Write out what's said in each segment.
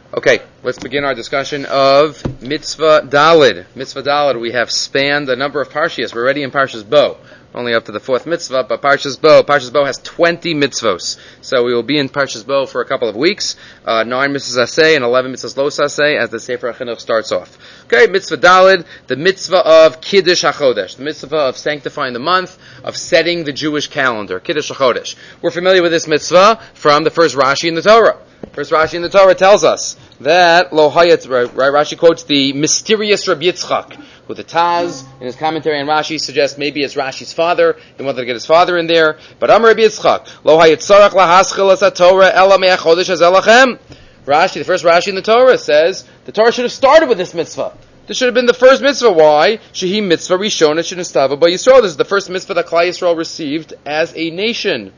Okay, let's begin our discussion of Mitzvah Daled. Mitzvah Daled, we have spanned a number of Parshias. We're already in Parshas Bo. Only up to the fourth mitzvah, but Parshas Bo has 20 mitzvos. So we will be in Parshas Bo for a couple of weeks. 9 mitzvahs aseh and 11 mitzvahs lo aseh as the Sefer HaChinuch starts off. Okay, Mitzvah Daled, the mitzvah of Kiddush HaChodesh, the mitzvah of sanctifying the month, of setting the Jewish calendar, Kiddush HaChodesh. We're familiar with this mitzvah from the first Rashi in the Torah. First Rashi in the Torah tells us that Lo Hayat, right, Rashi quotes the mysterious Rabbi Yitzchak, who the Taz, in his commentary on Rashi, suggests maybe it's Rashi's father. He wanted to get his father in there. But Amar Rabbi Yitzchak, Lo Hayat Tzarach Lahaschil as HaTorah Ela Me'achodesh Az Elachem. Rashi, the first Rashi in the Torah, says the Torah should have started with this mitzvah. This should have been the first mitzvah. Why? Shehi mitzvah rishona shenistava by Yisrael. This is the first mitzvah that Klal Yisrael received as a nation.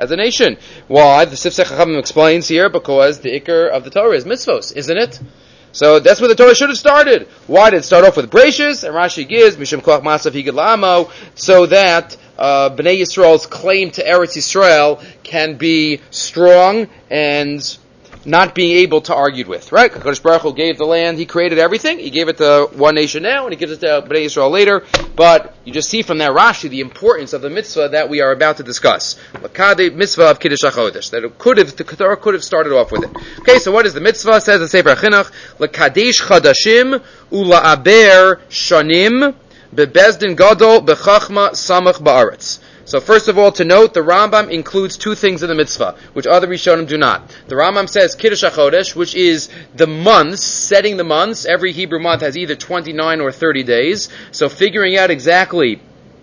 Why? The Sifsei Chachamim explains here, because the ikar of the Torah is mitzvos, isn't it? So that's where the Torah should have started. Why did it start off with Bereishis? And Rashi gives Mishum Koach Masav Higad La'amo, so that Bnei Yisrael's claim to Eretz Yisrael can be strong and not being able to argue with, right? HaKadosh Baruch Hu gave the land, He created everything, He gave it to one nation now, and He gives it to Bnei Yisrael later, but you just see from that Rashi the importance of the mitzvah that we are about to discuss. L'kadei mitzvah of Kiddush HaChodesh, that the Torah could have started off with it. Okay, so what is the mitzvah? It says in Sefer HaChinuch, L'kadesh chadashim ula'aber shanim bebezdin gadol bechachma samach ba'aretz. So first of all, to note, the Rambam includes two things in the mitzvah, which other Rishonim do not. The Rambam says Kiddush HaChodesh, which is the months, setting the months. Every Hebrew month has either 29 or 30 days. So figuring out exactly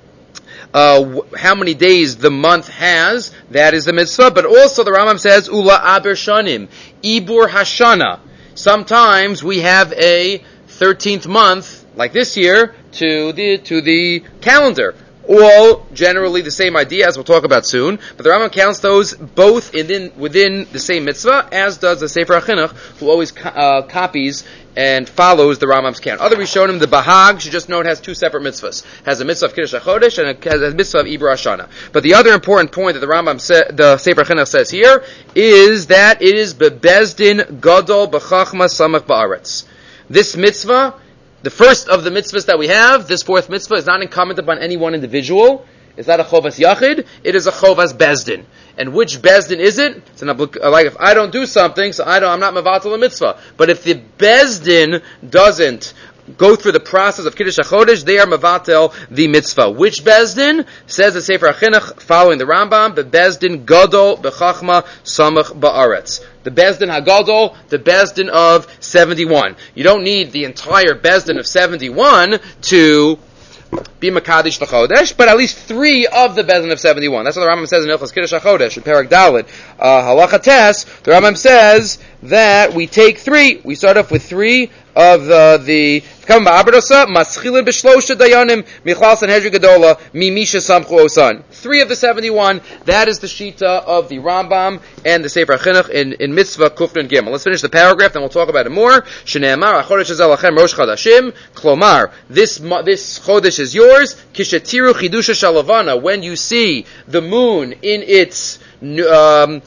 how many days the month has, that is the mitzvah. But also the Rambam says Ula Aber Shanim, Ibur Hashana. Sometimes we have a 13th month, like this year, to the calendar. All generally the same idea, as we'll talk about soon, but the Rambam counts those both within the same mitzvah, as does the Sefer HaChinuch, who always copies and follows the Rambam's count. Other Rishonim, the Bahag, should just know it has two separate mitzvahs. It has a mitzvah of Kiddush HaChodesh and it has a mitzvah of Ibur Hashana. But the other important point that the Sefer HaChinuch says here is that it is Bebezdin Gadol B'chachma Samach Ba'aretz. This mitzvah, the first of the mitzvahs that we have, this fourth mitzvah, is not incumbent upon any one individual. It's not a chovas yachid. It is a chovas bezdin. And which bezdin is it? It's like if I don't do something, so I'm not mevatel a mitzvah. But if the bezdin doesn't go through the process of Kiddush HaChodesh, they are mevatel the mitzvah. Which bezdin? Says the Sefer HaChinuch, following the Rambam, the bezdin gadol bechachma samach ba'aretz. The bezdin hagadol, the bezdin of 71. You don't need the entire bezdin of 71 to be Makadish l'chodesh, but at least 3 of the bezdin of 71. That's what the Rambam says in Ilchos Kiddush HaChodesh, in Perek Daled. Halacha Tes, the Rambam says that we take 3. We start off with 3 of the Kam ba'abradosa, maschilin b'shlosha dayanim, michlal sanhedrin gadola, mimisha samchu osan. 3 of the 71, that is the shita of the Rambam and the Sefer HaChinuch in Mitzvah Kufnan Gimel. Let's finish the paragraph, then we'll talk about it more. Shne'amar, HaChodesh Hazel Lachem Rosh Chadashim, Klomar, this Chodesh is yours, Kishetiru Chidusha Shalavana, when you see the moon in its renewal,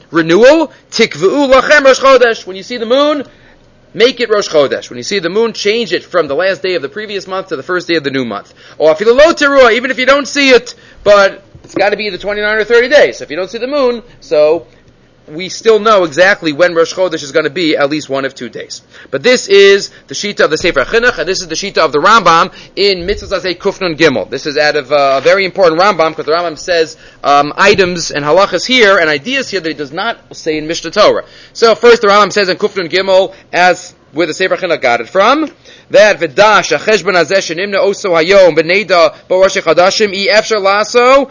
Tikv'u Lachem Rosh Chodesh, when you see the moon, make it Rosh Chodesh. When you see the moon, change it from the last day of the previous month to the first day of the new month. Or afilu lo teruah, even if you don't see it, but it's got to be either 29 or 30 days. So if you don't see the moon, so we still know exactly when Rosh Chodesh is going to be, at least one of 2 days. But this is the shita of the Sefer HaChinuch, and this is the shita of the Rambam in Mitzvah Zazei Kufnun Gimel. This is out of a very important Rambam, because the Rambam says items and halachas here, and ideas here that he does not say in Mishnah Torah. So first the Rambam says in Kufnun Gimel, as where the Sefer HaChinuch got it from, that v'dash ha'cheshbon hazeh shenimna oso hayom b'neida b'rosh chadashim i efshar laso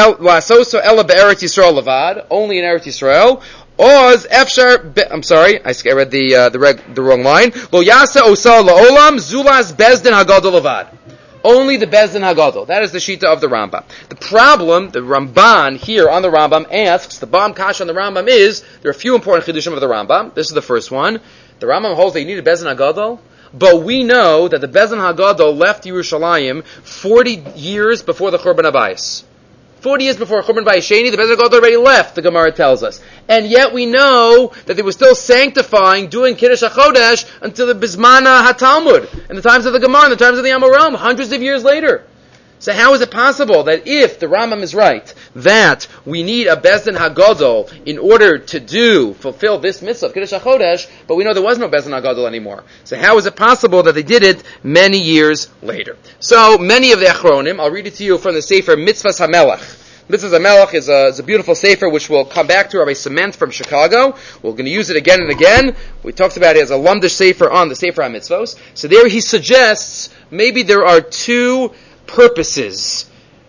so ela be'eretz Yisrael levad, only in Eretz Yisrael. Oz efshar. I'm sorry, I read the wrong line. Lo yasa osa la'olam zulaz bezdin hagadol levad. Only the bezdin hagadol. That is the shita of the Rambam. The problem, the Ramban here on the Rambam asks, the Bam Kash on the Rambam is, there are a few important chidushim of the Rambam. This is the first one. The Rambam holds that you need a bezdin hagadol, but we know that the bezdin hagadol left Yerushalayim 40 years before the Churban Abayis. 40 years before Churban Bayis Sheni, the Beis HaGadol already left, the Gemara tells us. And yet we know that they were still sanctifying, doing Kiddush HaChodesh until the Bismana HaTalmud, in the times of the Gemara, in the times of the Amoraim, hundreds of years later. So how is it possible that if the Rambam is right, that we need a Beis Din HaGadol in order to fulfill this mitzvah of Kiddush HaChodesh, but we know there was no Beis Din HaGadol anymore. So how is it possible that they did it many years later? So many of the Achronim, I'll read it to you from the Sefer Mitzvahs HaMelech. Mitzvahs HaMelech is a beautiful Sefer which we'll come back to. Rabbi Cement from Chicago. We're going to use it again and again. We talked about it as a Lumdish Sefer on the Sefer HaMitzvos. So there he suggests maybe there are two purposes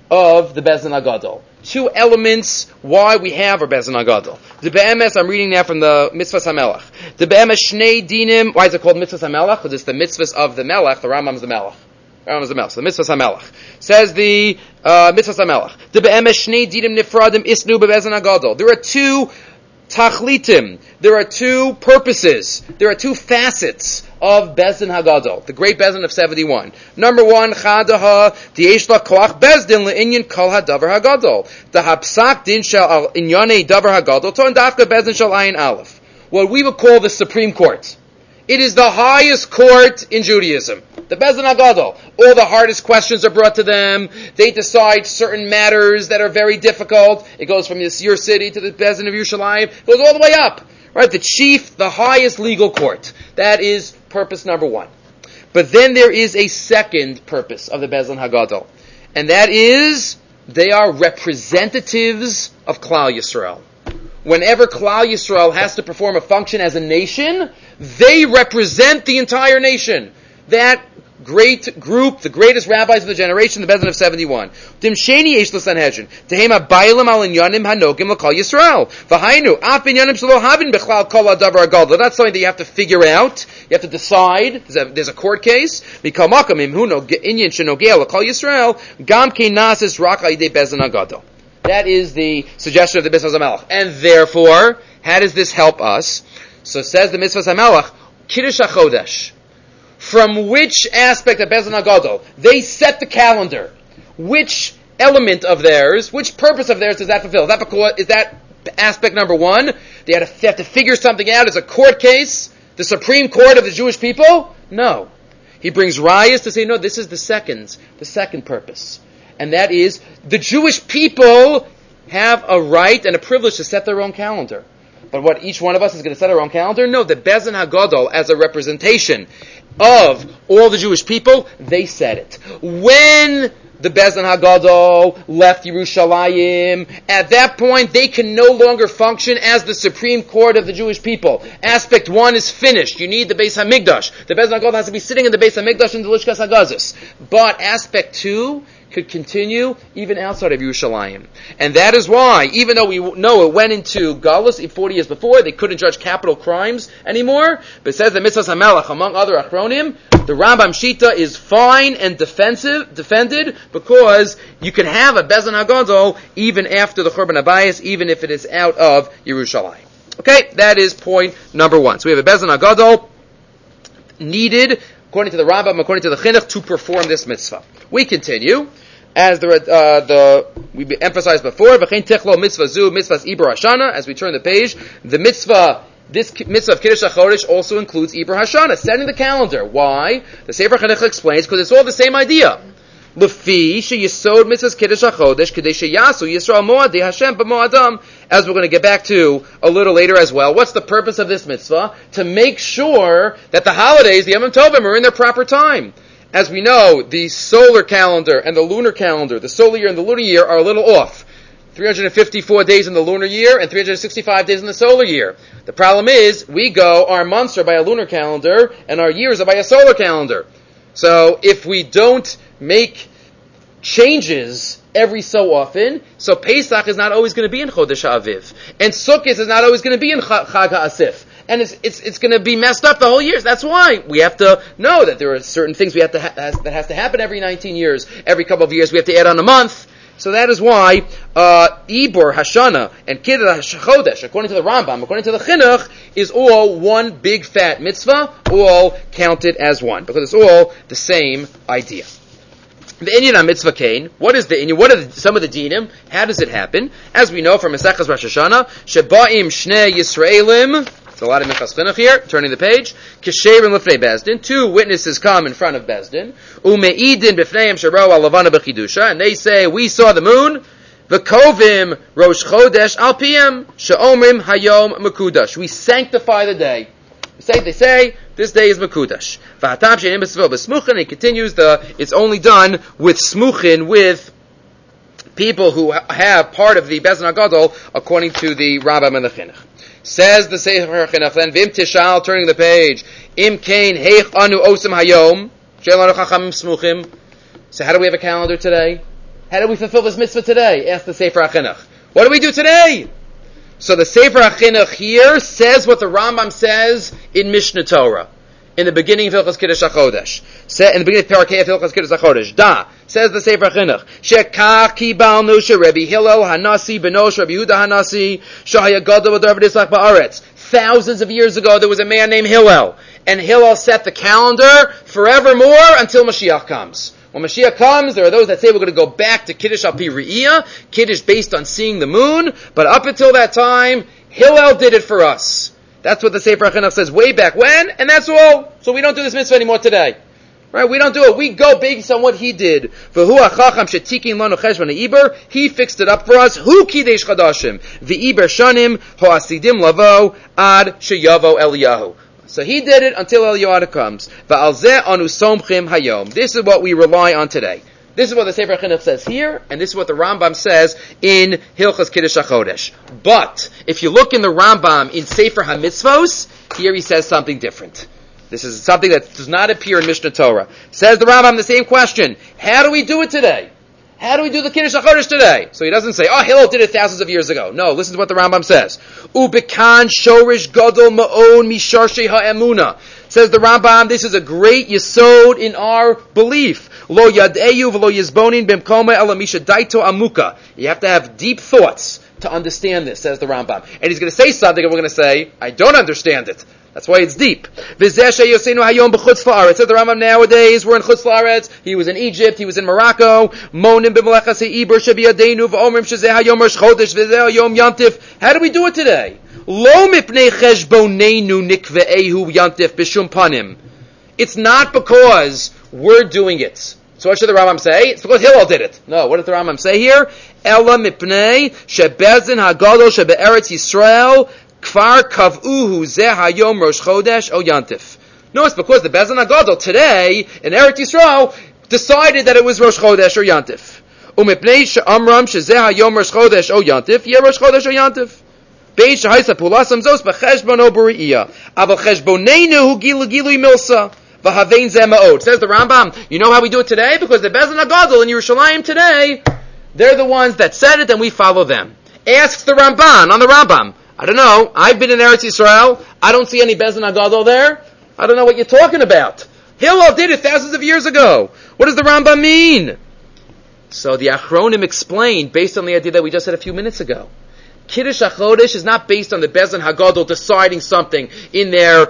of the Beis Din HaGadol. Two elements why we have our Beis Din HaGadol. The Be'emes, I'm reading now from the Mitzvahs HaMelech. The Be'emes Shnei Dinim, why is it called Mitzvahs HaMelech? Because it's the mitzvahs of the Melech, the Rambam's the Melech. Rambam's the Melech, so the Mitzvahs HaMelech. Says the Mitzvahs HaMelech. The Be'emes Shnei Dinim Nifradim Isnu Be'emes Din HaGadol. There are two tachlitim. There are two purposes. There are two facets of Beis Din HaGadol, the great Beis Din of 71. Number one, Chadaha, T'yesh la koach Beis Din le'inyan kol hadavar HaGadol. The hapsak din shel al inyanei davar HaGadol, ton dafka Beis Din shel ayin aleph. What we would call the Supreme Court. It is the highest court in Judaism. The Beis Din HaGadol. All the hardest questions are brought to them. They decide certain matters that are very difficult. It goes from your city to the Beis Din of Yerushalayim. It goes all the way up. Right? The highest legal court. That is purpose number one. But then there is a second purpose of the Beis Din HaGadol. And that is, they are representatives of Klal Yisrael. Whenever Klal Yisrael has to perform a function as a nation, they represent the entire nation. That great group, the greatest rabbis of the generation, the Beis Din of 71. Dimsheni yesh l'Sanhedrin. Tehema bailam al inyanim hanogim l'Klal Yisrael. V'hainu, af inyanim shelo havin b'chlal kol hadavar HaGadol. That's something that you have to figure out. You have to decide. There's a court case. Mikal makam imhu inyan shenogea l'Klal Yisrael. Gam kein nasis rak ha'idei Beis Din HaGadol. That is the suggestion of the Mitzvahs HaMelech. And therefore, how does this help us? So says the Mitzvahs HaMelech, Kiddush HaChodesh. From which aspect of Beis Din HaGadol? They set the calendar. Which element of theirs, which purpose of theirs does that fulfill? Is that aspect number one? They have to figure something out as a court case? The Supreme Court of the Jewish people? No. He brings rayas to say, no, this is the second purpose. And that is, the Jewish people have a right and a privilege to set their own calendar. But what, each one of us is going to set our own calendar? No, the Beis Din HaGadol, as a representation of all the Jewish people, they set it. When the Beis Din HaGadol left Yerushalayim, at that point they can no longer function as the Supreme Court of the Jewish people. Aspect one is finished. You need the Beis HaMikdash. The Beis Din HaGadol has to be sitting in the Beis HaMikdash in the Lishkas HaGazis. But aspect two could continue even outside of Yerushalayim. And that is why, even though we know it went into Galus 40 years before, they couldn't judge capital crimes anymore, but it says that Mitzvahs HaMelech, among other Achronim, the Rambam Shita is fine and defended, because you can have a Beis Din HaGadol even after the Churban Abayis, even if it is out of Yerushalayim. Okay, that is point number one. So we have a Beis Din HaGadol needed, according to the Rambam, according to the Chinuch, to perform this mitzvah. We continue, as we emphasized before, v'chein tichlo mitzvah zu, mitzvahs Ibur Hashana, as we turn the page, this mitzvah of Kiddush HaChodesh also includes Ibur Hashana, setting the calendar. Why? The Sefer Chinuch explains, because it's all the same idea. Lefi sheyisod mitzvahs Kiddush HaChodesh, kedei sheyasu Yisrael moadei Hashem b'moadam, as we're going to get back to a little later as well. What's the purpose of this mitzvah? To make sure that the holidays, the Yom Tovim, are in their proper time. As we know, the solar calendar and the lunar calendar, the solar year and the lunar year, are a little off. 354 days in the lunar year and 365 days in the solar year. The problem is, our months are by a lunar calendar and our years are by a solar calendar. So if we don't make changes every so often, so Pesach is not always going to be in Chodesh Aviv. And Sukkot is not always going to be in Chag HaAsif. And it's going to be messed up the whole years. That's why we have to know that there are certain things we have to that has to happen every 19 years. Every couple of years we have to add on a month. So that is why Ibur Hashana and Kiddush HaChodesh, according to the Rambam, according to the Chinuch, is all one big fat mitzvah, all counted as one, because it's all the same idea. The Inyan on mitzvah kain. What is the Inyan? What are some of the dinim? How does it happen? As we know from Maseches Rosh Hashanah, Sheba'im Shnei Yisraelim. It's a lot of Minchas Chinuch here. Turning the page. Kesherim Lefnei Bezdin. 2 witnesses come in front of Bezdin. Umeidin B'fneim Shero Alavana B'chidusha. And they say, we saw the moon. V'kovim Rosh Chodesh Al Piyam She'omrim Hayom Mekudash. We sanctify the day. They say this day is Mekudash. And he continues it's only done with smuchin, with people who have part of the Bezin HaGadol, according to the Rambam and the Chinuch. Says the Sefer Chinuch then, Vim Tishal, turning the page, Im Kain Heich Anu Osam Hayom, She'elanu Chachamim Smuchim. So how do we have a calendar today? How do we fulfill this mitzvah today? Ask the Sefer HaChinuch. What do we do today? So the Sefer HaChinuch here says what the Rambam says in Mishnah Torah, in the beginning of Hilchos Kiddush HaChodesh. In the beginning of Parakeh of Hilchos Kiddush HaChodesh. Da, says the Sefer HaChinuch, Shekach kibalnu sheRebbi Hillel Hanasi benosh Rabbi Yehuda Hanasi shahaya gadol v'davar v'dislach ba'aretz. Thousands of years ago, there was a man named Hillel, and Hillel set the calendar forevermore until Mashiach comes. When Mashiach comes, there are those that say we're going to go back to Kiddush al pi Re'iyah, Kiddush based on seeing the moon, but up until that time, Hillel did it for us. That's what the Sefer HaChinuch says way back when, and that's all. So we don't do this mitzvah anymore today. Right? We don't do it. We go based on what he did. V'hu ha'chacham shetikin lanu cheshbon ha'ibur. He fixed it up for us. Hu kidesh chadashim. V'iber shanim ho'asidim lavo ad sheyavo Eliyahu. So he did it until Eliyahu comes. Va'alzeh anu somchim hayom. This is what we rely on today. This is what the Sefer HaChinuch says here, and this is what the Rambam says in Hilchos Kiddush HaChodesh. But if you look in the Rambam in Sefer HaMitzvos, here he says something different. This is something that does not appear in Mishnah Torah. Says the Rambam the same question. How do we do it today? How do we do the Kiddush HaChodesh today? So he doesn't say, Hillel did it thousands of years ago. No, listen to what the Rambam says. Ubekan shorish gadol ma'on misharshei ha'emuna. Says the Rambam, this is a great yesod in our belief. Lo yadeyu v'lo yizbonin b'mkoma ela misha daito amuka. You have to have deep thoughts to understand this, says the Rambam. And he's going to say something and we're going to say, I don't understand it. That's why it's deep. Says the Rambam, nowadays we're in Chutz La'aretz. He was in Egypt. He was in Morocco. How do we do it today? It's not because we're doing it. So what should the Rambam say? It's because Hillel did it. No, what does the Rambam say here? Ela mipnei shebezin hagadol shebe'eretz Yisrael Kfar kav'uhu zeh hayom Rosh Chodesh o Yantif. No, it's because the Bezin HaGadol today in Eretz Yisrael decided that it was Rosh Chodesh or Yantif. Umipnei she'amram shezeh hayom Rosh Chodesh o Yantif, yeh Rosh Chodesh o Yantif. Bein shehaisa pulasam zos b'cheshbon o b'ri'iyah. Aval cheshboneinu hu gilu milsa. V'havein zeh ma'od. Says the Rambam, you know how we do it today? Because the Bezin HaGadol in Yerushalayim today, they're the ones that said it and we follow them. Asks the Ramban on the Rambam. I don't know. I've been in Eretz Yisrael. I don't see any Bezin HaGadol there. I don't know what you're talking about. Hillel did it thousands of years ago. What does the Rambam mean? So the Achronim explained, based on the idea that we just said a few minutes ago. Kiddush HaChodesh is not based on the Bezin HaGadol deciding something in their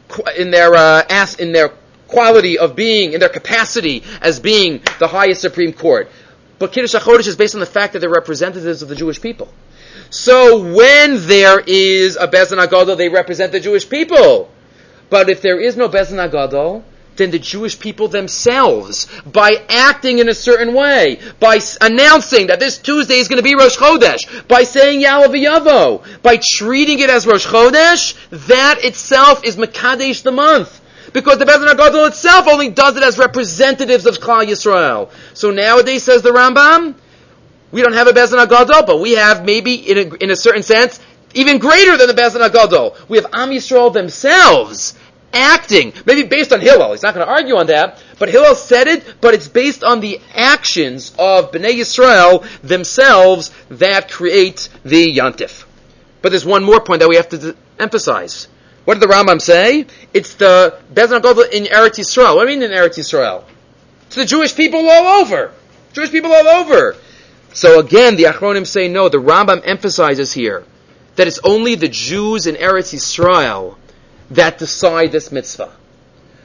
quality of being, in their capacity as being the highest Supreme Court. But Kiddush HaChodesh is based on the fact that they're representatives of the Jewish people. So when there is a Bezin HaGadol, they represent the Jewish people. But if there is no Bezin HaGadol, then the Jewish people themselves, by acting in a certain way, by announcing that this Tuesday is going to be Rosh Chodesh, by saying Ya'aleh V'yavo, by treating it as Rosh Chodesh, that itself is Mekadesh the month. Because the Bezin HaGadol itself only does it as representatives of Klal Yisrael. So nowadays, says the Rambam, we don't have a Bezin HaGadol, but we have maybe, in a certain sense, even greater than the Bezin HaGadol. We have Am Yisrael themselves acting, maybe based on Hillel. He's not going to argue on that, but Hillel said it, but it's based on the actions of Bnei Yisrael themselves that create the Yantif. But there's one more point that we have to emphasize. What did the Rambam say? It's the Bezin HaGadol in Eretz Yisrael. What do you mean in Eretz Yisrael? It's the Jewish people all over. Jewish people all over. So again, the Achronim say no. The Rambam emphasizes here that it's only the Jews in Eretz Yisrael that decide this mitzvah.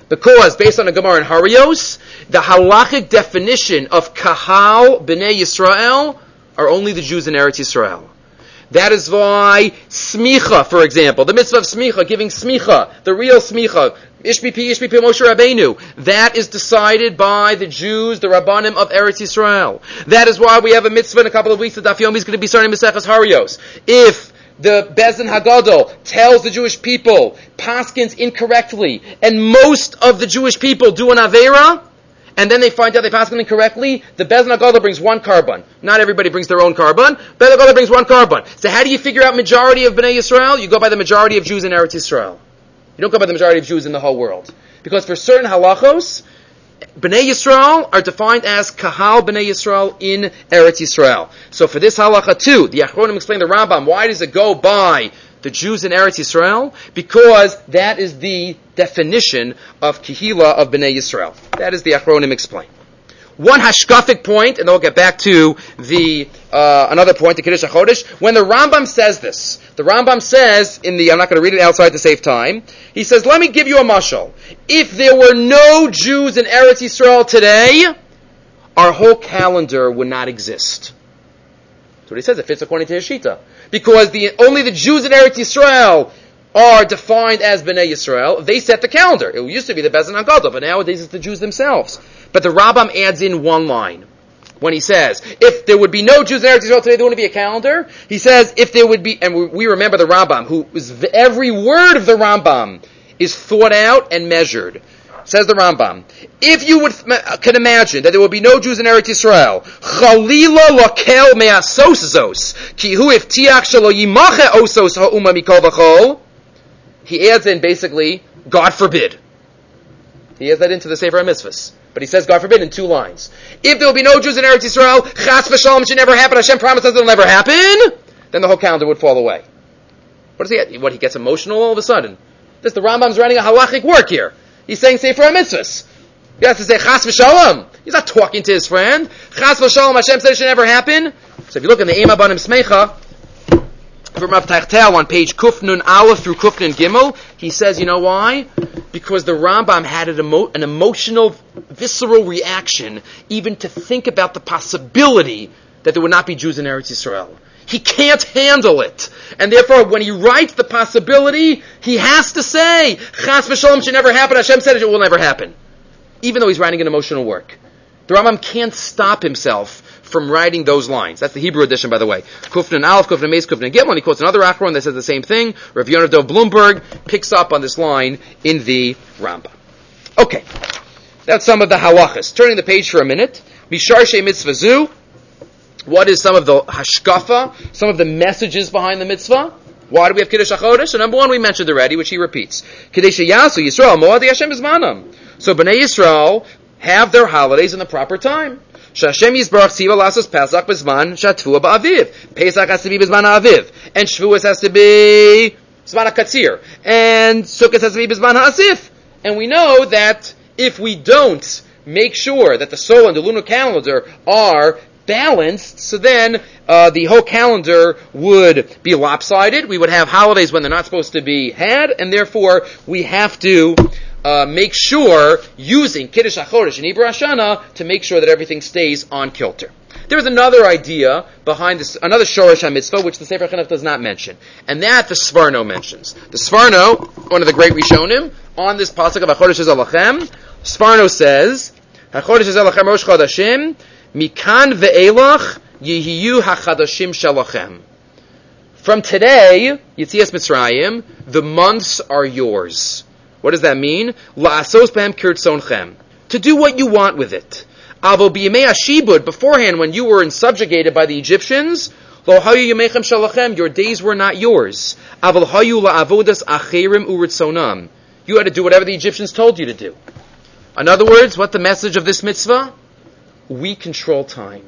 Because, based on the Gemara in Harios, the halachic definition of Kahal B'nai Yisrael are only the Jews in Eretz Yisrael. That is why smicha, for example, the mitzvah of smicha, giving smicha, the real smicha, Ishbipi Moshe Rabbeinu, that is decided by the Jews, the Rabbanim of Eretz Yisrael. That is why we have a mitzvah in a couple of weeks that Daf Yomi is going to be starting Maseches Harios. If the Bezdin Hagadol tells the Jewish people, paskins incorrectly, and most of the Jewish people do an Aveira, and then they find out they paskin incorrectly, the Bezdin Hagadol brings one carbon. Not everybody brings their own carbon. Bezdin Hagadol brings one carbon. So how do you figure out majority of Bnei Yisrael? You go by the majority of Jews in Eretz Yisrael. You don't go by the majority of Jews in the whole world. Because for certain halachos, Bnei Yisrael are defined as Kahal Bnei Yisrael in Eretz Yisrael. So for this halacha too, the Achronim explain the Rambam, why does it go by the Jews in Eretz Yisrael? Because that is the definition of Kehila of Bnei Yisrael. That is the Achronim explain. One hashkafic point, and then we'll get back to the another point, the Kiddush HaChodesh. When the Rambam says this, the Rambam says I'm not going to read it outside to save time. He says, let me give you a mashal. If there were no Jews in Eretz Yisrael today, our whole calendar would not exist. That's what he says. It fits according to his Shita. Because only the Jews in Eretz Yisrael are defined as Bnei Yisrael. They set the calendar. It used to be the Bezdin Hagadol, but nowadays it's the Jews themselves. But the Rambam adds in one line. When he says, if there would be no Jews in Eretz Yisrael today, there wouldn't be a calendar. He says, if there would be, and we remember the Rambam, every word of the Rambam is thought out and measured. Says the Rambam, if you can imagine that there will be no Jews in Eretz Yisrael, Chalila lokel me'asosozos, ki hu iftiach shelo yimache osos ha'uma mikol v'chol. He adds in basically, God forbid. He adds that into the Sefer HaMitzvahs. But he says, God forbid, in two lines. If there will be no Jews in Eretz Yisrael, Chas v'shalom should never happen, Hashem promises it will never happen, then the whole calendar would fall away. What does he? He gets emotional all of a sudden. The Rambam's writing a halachic work here. He's saying Sefer HaMitzvahs. He has to say Chas v'shalom. He's not talking to his friend. Chas v'shalom, Hashem said it should never happen. So if you look in the Ema Banim Smecha, from Rav Tachtel on page Kufnun Aleph through Kufnun Gimel, he says, you know why? Because the Rambam had an emotional, visceral reaction even to think about the possibility that there would not be Jews in Eretz Yisrael. He can't handle it. And therefore, when he writes the possibility, he has to say, Chas v'shalom should never happen, Hashem said it will never happen. Even though he's writing an emotional work. The Rambam can't stop himself from writing those lines. That's the Hebrew edition, by the way. Kufnan Aleph, Kufnan Meis, Kufnan Gimel, and he quotes another Achron that says the same thing. Rav Yonah Dov Bloomberg picks up on this line in the Rambam. Okay. That's some of the halachas. Turning the page for a minute. Misharshe mitzvah zu. What is some of the hashkafa, some of the messages behind the mitzvah? Why do we have Kiddush HaChodesh? So number one we mentioned already, which he repeats. Kiddush Yasu Yisrael Moadi Hashem Bizmanam. So Bnei Yisrael have their holidays in the proper time. Shashem Yisbarach Tziva Lasos Pesach Bizman Shatvua Ba'aviv. Pesach has to be Bizman Ha'aviv. And Shavuos has to be Bizman HaKatzir. And Sukkot has to be Bizman HaAsif. And we know that if we don't make sure that the solar and the lunar calendar are balanced, so then the whole calendar would be lopsided. We would have holidays when they're not supposed to be had, and therefore we have to make sure, using Kiddush HaChodesh and Ibra Hashana, to make sure that everything stays on kilter. There is another idea behind this, another Shoresh HaMitzvah, which the Sefer Chinuch does not mention, and that the Sforno mentions. The Sforno, one of the great Rishonim, on this pasuk of HaChodesh Zalachem, Sforno says, HaChodesh Zalachem Rosh Chodashim, Mikan ve'elach yihiyu hachadashim shalachem. From today, Yitzias Mitzrayim, the months are yours. What does that mean? La'asos b'hem kirtzonchem. To do what you want with it. Avo b'yemei hashibud, beforehand when you were subjugated by the Egyptians, lo hayu yemechem shalachem, your days were not yours. Aval hayu la'avodas acherim uritzonam. You had to do whatever the Egyptians told you to do. In other words, what the message of this mitzvah? We control time.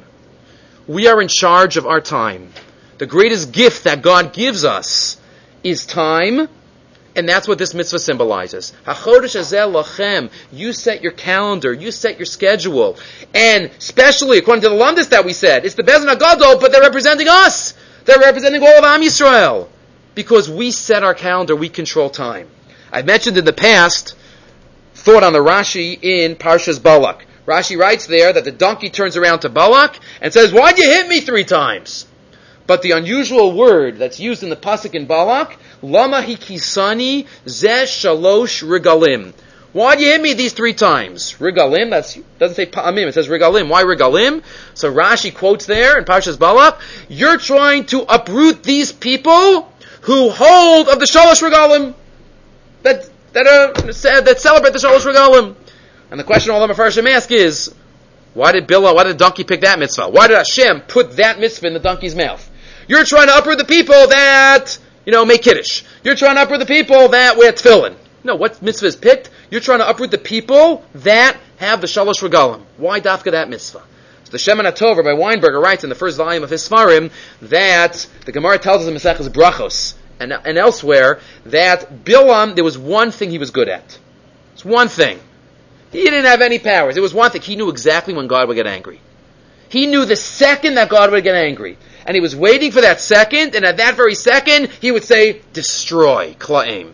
We are in charge of our time. The greatest gift that God gives us is time, and that's what this mitzvah symbolizes. HaChodesh Hazeh Lachem. You set your calendar, you set your schedule. And especially, according to the Lamdas that we said, it's the Bezdin HaGadol, but they're representing us. They're representing all of Am Yisrael. Because we set our calendar, we control time. I've mentioned in the past thought on the Rashi in Parshas Balak. Rashi writes there that the donkey turns around to Balak and says, "Why'd you hit me 3 times?" But the unusual word that's used in the pasuk in Balak, Lama hikisani zeh shalosh regalim. Why'd you hit me these 3 times? Regalim, doesn't say pa'amim, it says regalim. Why regalim? So Rashi quotes there in Parshas Balak, you're trying to uproot these people who hold of the shalosh regalim, that celebrate the shalosh regalim. And the question all the Mefarshim ask is, why did the donkey pick that mitzvah? Why did Hashem put that mitzvah in the donkey's mouth? You're trying to uproot the people that, make Kiddush. You're trying to uproot the people that wear tefillin. No, what mitzvah is picked? You're trying to uproot the people that have the shalosh regalim. Why dafka that mitzvah? So the Shemen HaTov, Rabbi Weinberger writes in the first volume of his Sfarim that the Gemara tells us in Maseches Brachos and elsewhere that Bilam, there was one thing he was good at. It's one thing. He didn't have any powers. There was one thing. He knew exactly when God would get angry. He knew the second that God would get angry. And he was waiting for that second, and at that very second, he would say, destroy, kla'im.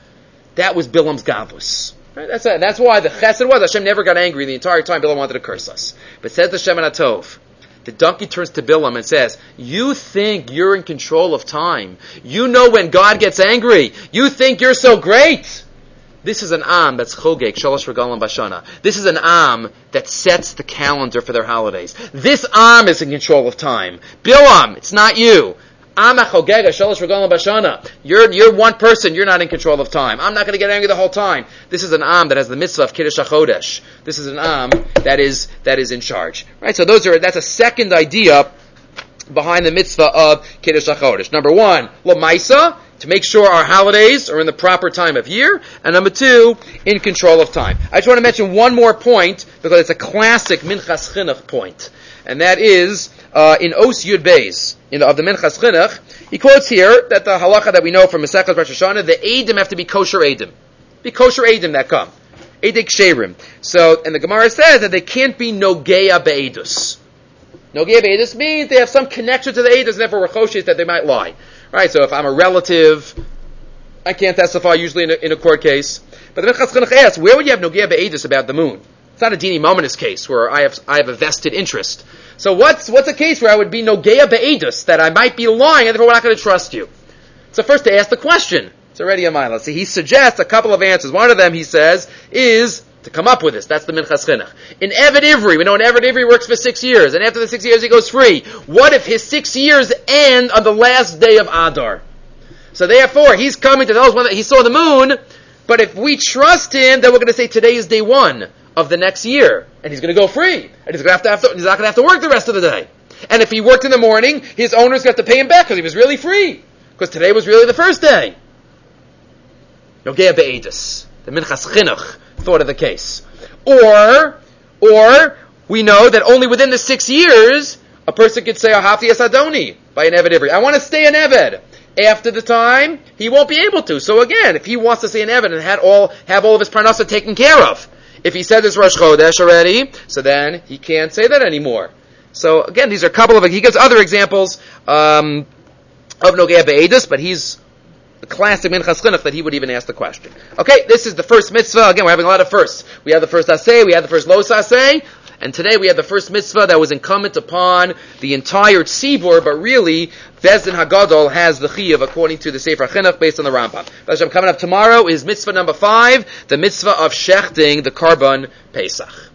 That was Bilam's gavus. Right? That's why the chesed was, Hashem never got angry the entire time Bilam wanted to curse us. But says the Shemen HaTov, the donkey turns to Bilam and says, you think you're in control of time. You know when God gets angry. You think you're so great. This is an Am that's Chogek, Shalosh Regalim Bashana. This is an Am that sets the calendar for their holidays. This Am is in control of time. Bilam, it's not you. Am HaChogeg, Shalosh Regalim Bashana. You're one person, you're not in control of time. I'm not going to get angry the whole time. This is an Am that has the mitzvah of Kiddush HaChodesh. This is an Am that is in charge. Right? So that's a second idea behind the mitzvah of Kiddush HaChodesh. Number 1, L'maisa, to make sure our holidays are in the proper time of year, and number 2, in control of time. I just want to mention one more point, because it's a classic Minchas Chinuch point, and that is in Os Yud Beis of the Minchas Chinuch. He quotes here that the halacha that we know from Masechtas Rosh Hashanah, the Eidim have to be kosher Eidim. Be kosher Eidim that come. Eidik Sherim. So, and the Gemara says that they can't be Nogeya Be'edus. Nogeya Be'edus means they have some connection to the Eidos, and therefore we're choshes that they might lie. Right, so if I'm a relative, I can't testify usually in a court case. But the Minchas Chinuch asks, where would you have Nogeya Be'edus about the moon? It's not a Dini Mominus case where I have a vested interest. So what's a case where I would be Nogeya Be'edus, that I might be lying and therefore we're not going to trust you? So first to ask the question. It's already a mile. See, he suggests a couple of answers. One of them, he says, is to come up with this. That's the Minchas Chinuch. In Eved Ivri, we know an Eved Ivri works for 6 years, and after the 6 years he goes free. What if his 6 years end on the last day of Adar? So therefore, he's coming to tell us whether he saw the moon, but if we trust him, then we're going to say today is day 1 of the next year, and he's going to go free, and he's not going to have to work the rest of the day. And if he worked in the morning, his owner's going to have to pay him back because he was really free, because today was really the first day. Nogeya Be'edus, the Minchas Chinuch thought of the case. Or we know that only within the 6 years a person could say Ahafti Es Adoni by an Eved Ivri. I want to stay an Eved. After the time, he won't be able to. So again, if he wants to stay an Eved and have all of his parnasa taken care of, if he said this Rosh Chodesh already, so then he can't say that anymore. So again, these are a couple of, he gives other examples of Nogeya Be'edus, but he's the classic Minchas Chinuch that he would even ask the question. Okay, this is the first mitzvah. Again, we're having a lot of firsts. We have the first aseh, we have the first los aseh, and today we have the first mitzvah that was incumbent upon the entire tzibur, but really, Beis Din Hagadol has the chiyuv according to the Sefer Chinuch based on the Rambam. Coming up tomorrow is mitzvah number 5, the mitzvah of shechting the Karban Pesach.